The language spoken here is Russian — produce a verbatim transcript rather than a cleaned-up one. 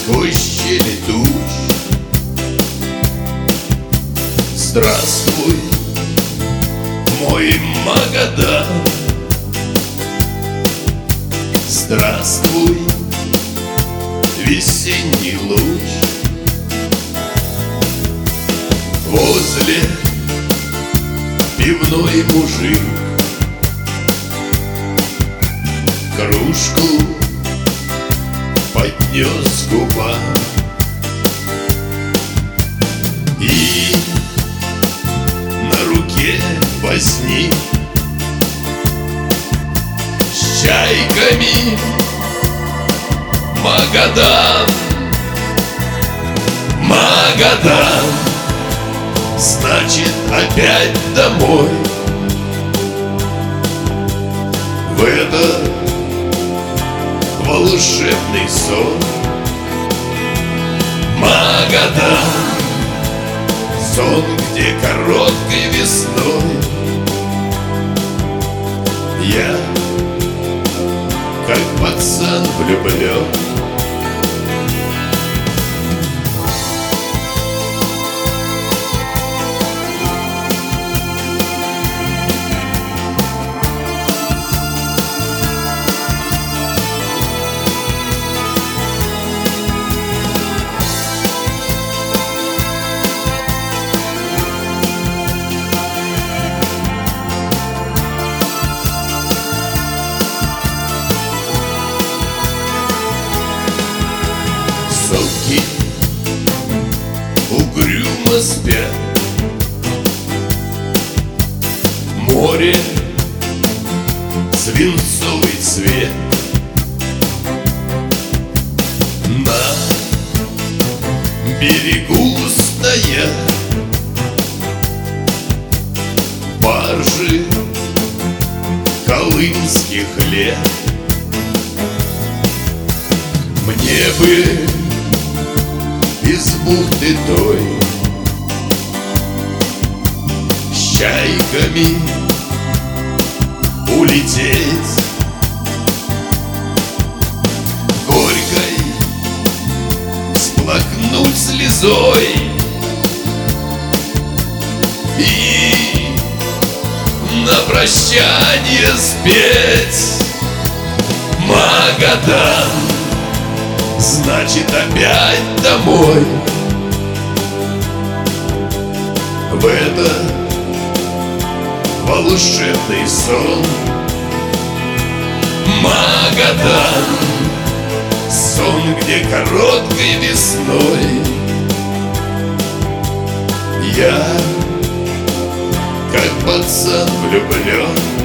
сквозь щели туч. Здравствуй, мой Магадан. Здравствуй, весенний луч. Возле пивной мужик кружку поднес к губам, и на руке возник с чайками Магадан. Магадан, значит, опять домой, в этот волшебный сон. Магадан, сон, где короткой весной я, как пацан, влюблен. Совки угрюмо спят, море свинцовый цвет. На берегу стоят баржи колымских лет. Мне бы из бухты той с чайками улететь, горькой сплакнуть слезой и на прощание спеть: Магадан, значит, опять домой, в этот волшебный сон. Магадан, сон, где короткой весной я, как пацан, влюблен.